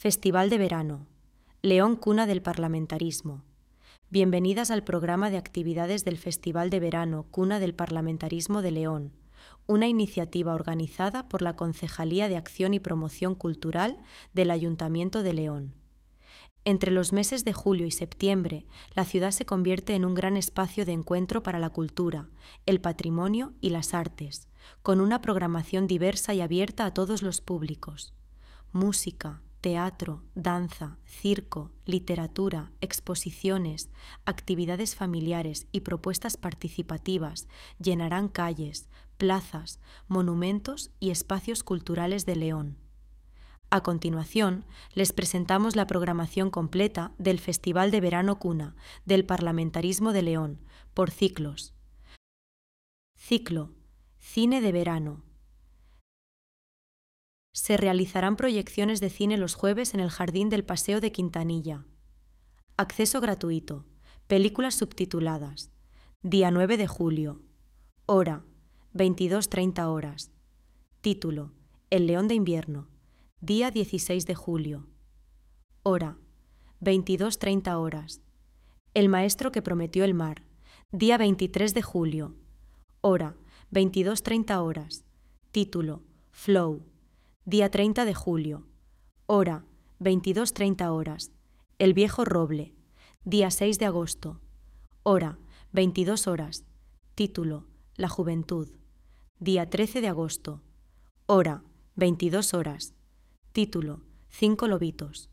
Festival de Verano. León, cuna del parlamentarismo. Bienvenidas al programa de actividades del Festival de Verano, cuna del parlamentarismo de León, una iniciativa organizada por la Concejalía de Acción y Promoción Cultural del Ayuntamiento de León. Entre los meses de julio y septiembre, la ciudad se convierte en un gran espacio de encuentro para la cultura, el patrimonio y las artes, con una programación diversa y abierta a todos los públicos. Música, teatro, danza, circo, literatura, exposiciones, actividades familiares y propuestas participativas llenarán calles, plazas, monumentos y espacios culturales de León. A continuación, les presentamos la programación completa del Festival de Verano Cuna del Parlamentarismo de León, por ciclos. Ciclo: Cine de Verano. Se realizarán proyecciones de cine los jueves en el Jardín del Paseo de Quintanilla. Acceso gratuito. Películas subtituladas. Día 9 de julio. Hora: 22:30 horas. Título: El León de Invierno. Día 16 de julio. Hora: 22:30 horas. El maestro que prometió el mar. Día 23 de julio. Hora: 22:30 horas. Título: Flow. Día 30 de julio. Hora: 22:30 horas. El viejo roble. Día 6 de agosto. Hora: 22 horas. Título: La juventud. Día 13 de agosto. Hora: 22 horas. Título: 5 lobitos.